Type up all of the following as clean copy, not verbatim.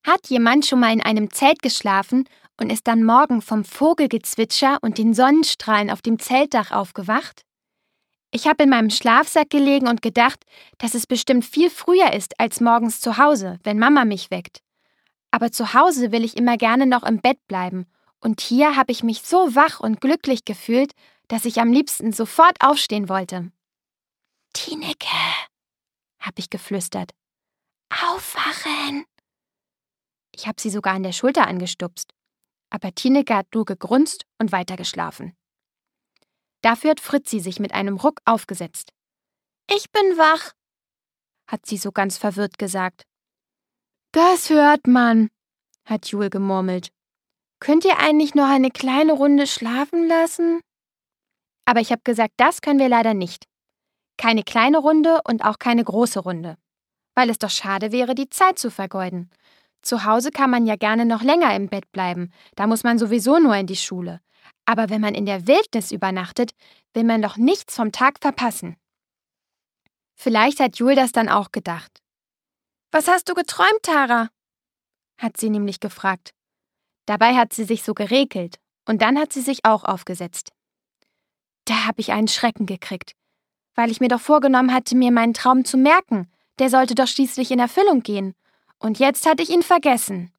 Hat jemand schon mal in einem Zelt geschlafen und ist dann morgen vom Vogelgezwitscher und den Sonnenstrahlen auf dem Zeltdach aufgewacht? Ich habe in meinem Schlafsack gelegen und gedacht, dass es bestimmt viel früher ist als morgens zu Hause, wenn Mama mich weckt. Aber zu Hause will ich immer gerne noch im Bett bleiben. Und hier habe ich mich so wach und glücklich gefühlt, dass ich am liebsten sofort aufstehen wollte. »Tineke«, habe ich geflüstert. »Aufwachen!« Ich habe sie sogar an der Schulter angestupst. Aber Tineke hat nur gegrunzt und weitergeschlafen. Dafür hat Fritzi sich mit einem Ruck aufgesetzt. »Ich bin wach«, hat sie so ganz verwirrt gesagt. »Das hört man«, hat Jul gemurmelt. »Könnt ihr eigentlich noch eine kleine Runde schlafen lassen?« Aber ich habe gesagt, das können wir leider nicht. Keine kleine Runde und auch keine große Runde. Weil es doch schade wäre, die Zeit zu vergeuden. Zu Hause kann man ja gerne noch länger im Bett bleiben, da muss man sowieso nur in die Schule. Aber wenn man in der Wildnis übernachtet, will man doch nichts vom Tag verpassen. Vielleicht hat Jul das dann auch gedacht. »Was hast du geträumt, Tara?« hat sie nämlich gefragt. Dabei hat sie sich so gerekelt und dann hat sie sich auch aufgesetzt. Da habe ich einen Schrecken gekriegt, weil ich mir doch vorgenommen hatte, mir meinen Traum zu merken. Der sollte doch schließlich in Erfüllung gehen. Und jetzt hatte ich ihn vergessen.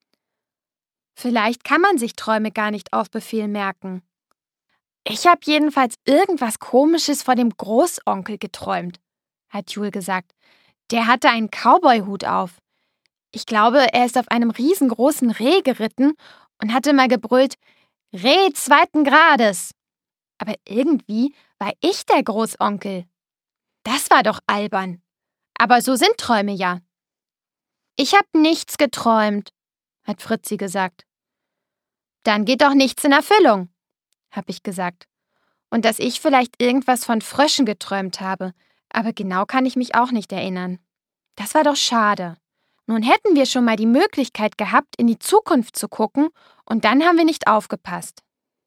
Vielleicht kann man sich Träume gar nicht auf Befehl merken. Ich habe jedenfalls irgendwas Komisches vor dem Großonkel geträumt, hat Jul gesagt. Der hatte einen Cowboy-Hut auf. Ich glaube, er ist auf einem riesengroßen Reh geritten und hatte mal gebrüllt, »Reh 2. Grades«. Aber irgendwie war ich der Großonkel. Das war doch albern. Aber so sind Träume ja. »Ich habe nichts geträumt«, hat Fritzi gesagt. »Dann geht doch nichts in Erfüllung«, habe ich gesagt. Und dass ich vielleicht irgendwas von Fröschen geträumt habe, aber genau kann ich mich auch nicht erinnern. Das war doch schade. Nun hätten wir schon mal die Möglichkeit gehabt, in die Zukunft zu gucken, und dann haben wir nicht aufgepasst.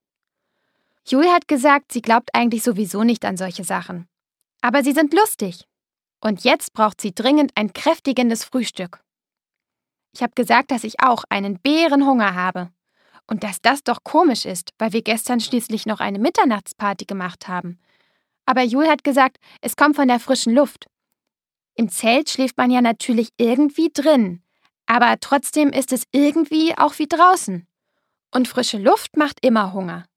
Jul hat gesagt, sie glaubt eigentlich sowieso nicht an solche Sachen. Aber sie sind lustig. Und jetzt braucht sie dringend ein kräftigendes Frühstück. Ich habe gesagt, dass ich auch einen Bärenhunger habe. Und dass das doch komisch ist, weil wir gestern schließlich noch eine Mitternachtsparty gemacht haben. Aber Jul hat gesagt, es kommt von der frischen Luft. Im Zelt schläft man ja natürlich irgendwie drin. Aber trotzdem ist es irgendwie auch wie draußen. Und frische Luft macht immer Hunger.